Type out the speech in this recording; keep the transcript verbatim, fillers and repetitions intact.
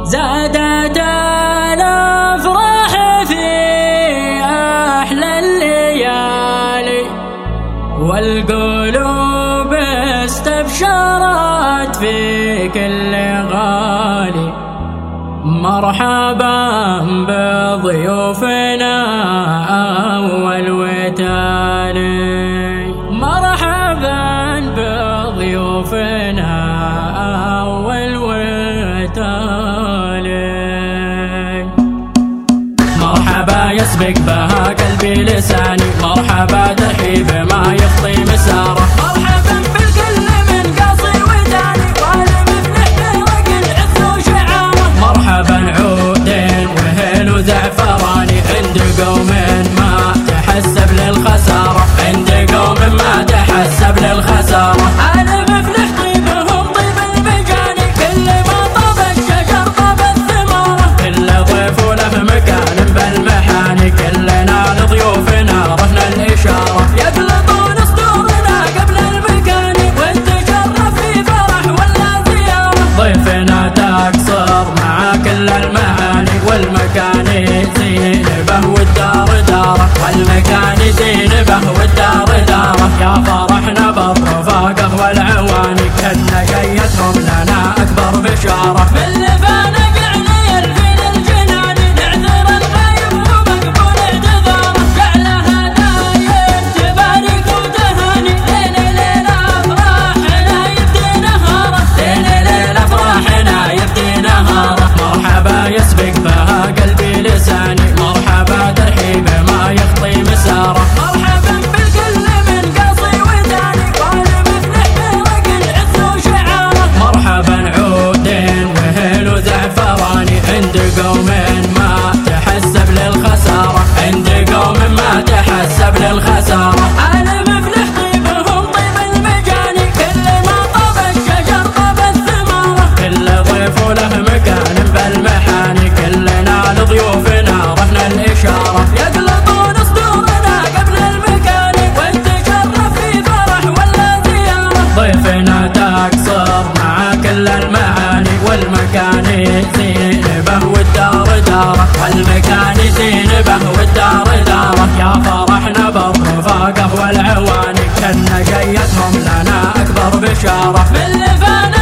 زادت الأفراح في أحلى الليالي والقلوب استبشرت في كل غالي. مرحبا بضيوفنا أول وتالي، مرحبا بضيوفنا أول وتالي. مرحبا يسبق بها قلبي لساني، مرحبا ترحيب ما يخطي مساره. مرحبا بالكل من قاصي وداني والمفلح برق العز وشعاره. مرحبا عودين وهيل وزعفراني عند قوم ما تحسب للخساره، عند قوم ما تحسب للخساره. المفلح طيبهم طيب المجاني، كل ما طاب الشجر طاب الثماره. كل ضيف له مكان بالمحاني، كلنا لضيوفنا رهنا الإشارة. يقلطون صدورنا قبل المكان والتشرف في فرح ولا زيارة. ضيفنا تقصر مع كل المعاني والمكان زين به والدار داره، والمكان زين به والدار داره. يا فرحنا بالرفاقة والعواني، كنا جيتهم لنا أكبر بشارة. باللفانة قعنا يلفين الجنان، نعذر الغايب ومقبول اعتذاره. جعلها دايم تبارك وتهاني، لين ليل أفراحنا يبدي نهاره، لين ليل أفراحنا يبدي نهاره. مرحبا يسبق بها قلبي لساني، مرحبا ترحيب ما يخطي مساره. مرحبا بالكل من قاصي وداني والمفلح برق العز وشعاره. مرحبا عودين وهيل وزعفراني عند قوم ما تحسب للخساره، عند قوم ما تحسب للخساره. المفلح طيبهم طيب المجاني، كل ما طاب الشجر طاب الثماره. كل ضيف له مكان بالمحاني، كلنا لضيوفنا رهنا الإشارة. يقلطون صدورنا قبل المكان والتشرف في فرح ولا زيارة. ضيفنا تقصر مع كل المعاني والمكان زين به والدار داره، والمكان زين به والدار داره. يا فرحنا بالرفاقة والعواني، كنا جيتهم لنا أكبر بشارة. باللفانة